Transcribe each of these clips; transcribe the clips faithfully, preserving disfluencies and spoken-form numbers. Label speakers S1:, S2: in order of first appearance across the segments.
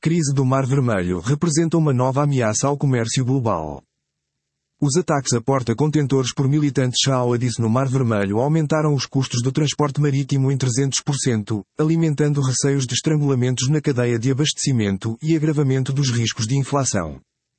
S1: Crise do Mar Vermelho representa uma nova ameaça ao comércio global. Os ataques a porta-contentores por militantes Houthis no Mar Vermelho aumentaram os custos do transporte marítimo em trezentos por cento, alimentando receios de estrangulamentos na cadeia de abastecimento e agravamento dos riscos de inflação.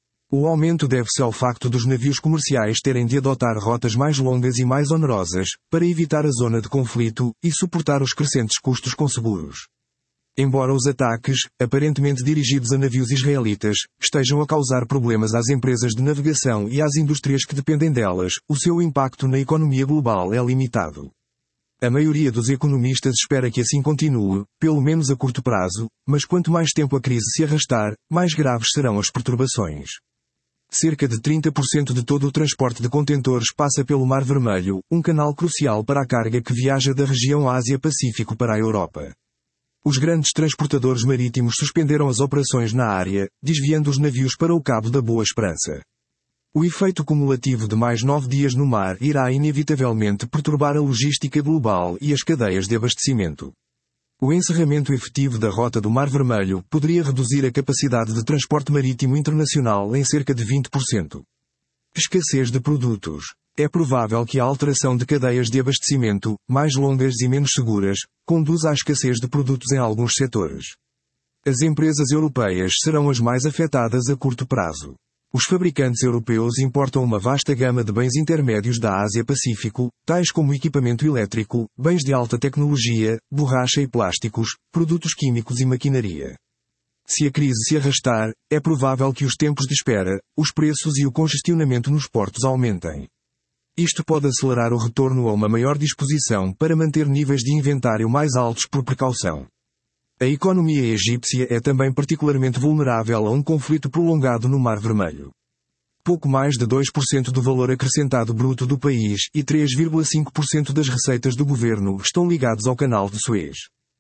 S1: O aumento deve-se ao facto dos navios comerciais terem de adotar rotas mais longas e mais onerosas, para evitar a zona de conflito, e suportar os crescentes custos com seguros. Embora os ataques, aparentemente dirigidos a navios israelitas, estejam a causar problemas às empresas de navegação e às indústrias que dependem delas, o seu impacto na economia global é limitado. A maioria dos economistas espera que assim continue, pelo menos a curto prazo, mas quanto mais tempo a crise se arrastar, mais graves serão as perturbações. Cerca de trinta por cento de todo o transporte de contentores passa pelo Mar Vermelho, um canal crucial para a carga que viaja da região Ásia-Pacífico para a Europa. Os grandes transportadores marítimos suspenderam as operações na área, desviando os navios para o Cabo da Boa Esperança. O efeito cumulativo de mais nove dias no mar irá inevitavelmente perturbar a logística global e as cadeias de abastecimento. O encerramento efetivo da rota do Mar Vermelho poderia reduzir a capacidade de transporte marítimo internacional em cerca de vinte por cento. Escassez de produtos. É provável que a alteração de cadeias de abastecimento, mais longas e menos seguras, conduza à escassez de produtos em alguns setores. As empresas europeias serão as mais afetadas a curto prazo. Os fabricantes europeus importam uma vasta gama de bens intermédios da Ásia-Pacífico, tais como equipamento elétrico, bens de alta tecnologia, borracha e plásticos, produtos químicos e maquinaria. Se a crise se arrastar, é provável que os tempos de espera, os preços e o congestionamento nos portos aumentem. Isto pode acelerar o retorno a uma maior disposição para manter níveis de inventário mais altos por precaução. A economia egípcia é também particularmente vulnerável a um conflito prolongado no Mar Vermelho. Pouco mais de dois por cento do valor acrescentado bruto do país e três vírgula cinco por cento das receitas do governo estão ligados ao Canal de Suez.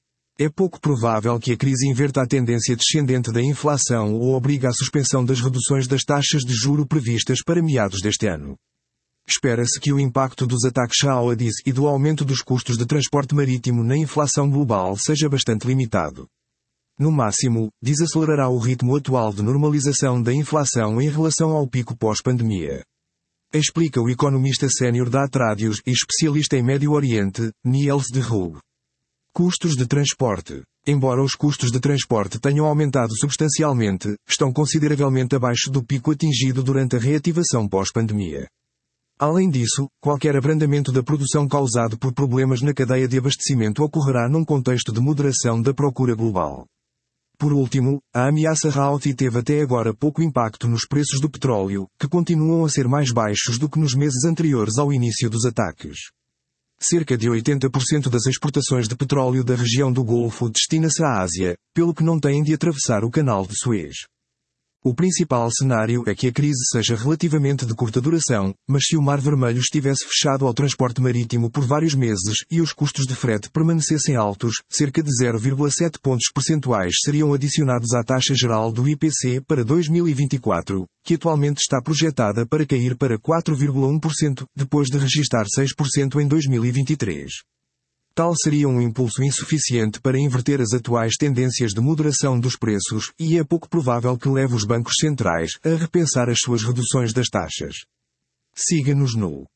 S1: É pouco provável que a crise inverta a tendência descendente da inflação ou obrigue à suspensão das reduções das taxas de juro previstas para meados deste ano. Espera-se que o impacto dos ataques Houthis e do aumento dos custos de transporte marítimo na inflação global seja bastante limitado. No máximo, desacelerará o ritmo atual de normalização da inflação em relação ao pico pós-pandemia. Explica o economista sénior da Atradius e especialista em Médio Oriente, Niels de Rug. Custos de transporte. Embora os custos de transporte tenham aumentado substancialmente, estão consideravelmente abaixo do pico atingido durante a reativação pós-pandemia. Além disso, qualquer abrandamento da produção causado por problemas na cadeia de abastecimento ocorrerá num contexto de moderação da procura global. Por último, a ameaça Houthi teve até agora pouco impacto nos preços do petróleo, que continuam a ser mais baixos do que nos meses anteriores ao início dos ataques. Cerca de oitenta por cento das exportações de petróleo da região do Golfo destina-se à Ásia, pelo que não têm de atravessar o Canal de Suez. O principal cenário é que a crise seja relativamente de curta duração, mas se o Mar Vermelho estivesse fechado ao transporte marítimo por vários meses e os custos de frete permanecessem altos, cerca de zero vírgula sete pontos percentuais seriam adicionados à taxa geral do I P C para dois mil e vinte e quatro, que atualmente está projetada para cair para quatro vírgula um por cento, depois de registrar seis por cento em dois mil e vinte e três. Tal seria um impulso insuficiente para inverter as atuais tendências de moderação dos preços, e é pouco provável que leve os bancos centrais a repensar as suas reduções das taxas. Siga-nos no